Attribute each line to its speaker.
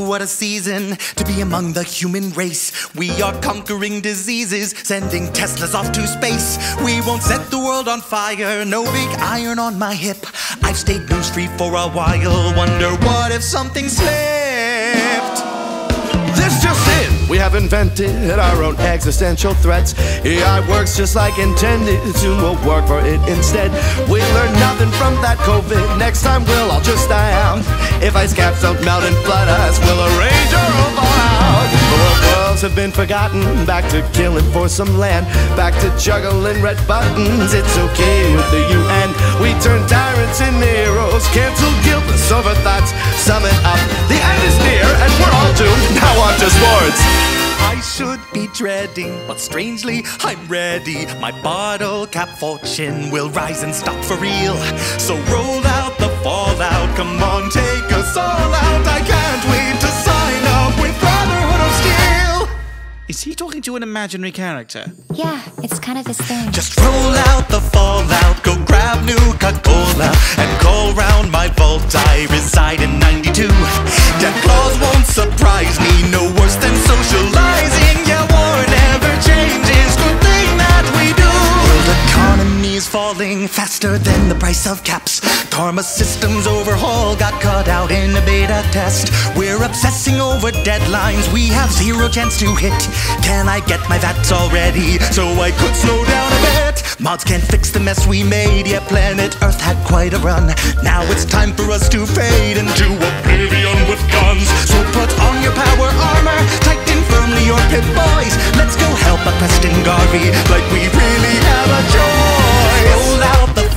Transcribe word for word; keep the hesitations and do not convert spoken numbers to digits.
Speaker 1: what a season to be among the human race. We are conquering diseases, sending Teslas off to space. We won't set the world on fire, no big iron on my hip. I've stayed news free for a while, wonder what if something slipped.
Speaker 2: This just in, we have invented our own existential threats. A I works just like intended, soon we'll work for it instead. We learned nothing from that COVID, next time we'll all just die out. If ice caps don't melt and flood us, we'll arrange our own fallout. The world worlds have been forgotten, back to killing for some land, back to juggling red buttons. It's okay with the U N, we turn tyrants into heroes, cancel guiltless over thoughts, sum it up, the end is near and we're all doomed. Now on to sports.
Speaker 1: I should be dreading, but strangely I'm ready. My bottle cap fortune will rise and stop for real. So roll out the fallout, come on, take us all out. I can't wait to sign up with Brotherhood of Steel.
Speaker 3: Is he talking to an imaginary character?
Speaker 4: Yeah, it's kind of his thing.
Speaker 1: Just roll out the fallout, go grab Nuka-Cola and call round my vault. I reside in ninety-two. Death claws won't surprise me, no worse than socializing. Yeah, war never changes, good thing that we do. World economy is falling faster than the price of caps. Karma systems overhaul got cut out in a beta test. We're obsessing over deadlines we have zero chance to hit. Can I get my V A Ts already so I could slow down a bit? Mods can't fix the mess we made, yeah, planet Earth had quite a run. Now it's time for us to fade into oblivion with guns. So put on your power armor, tighten firmly your pit boys. Let's go help a Preston Garvey like we really have a choice. Roll out the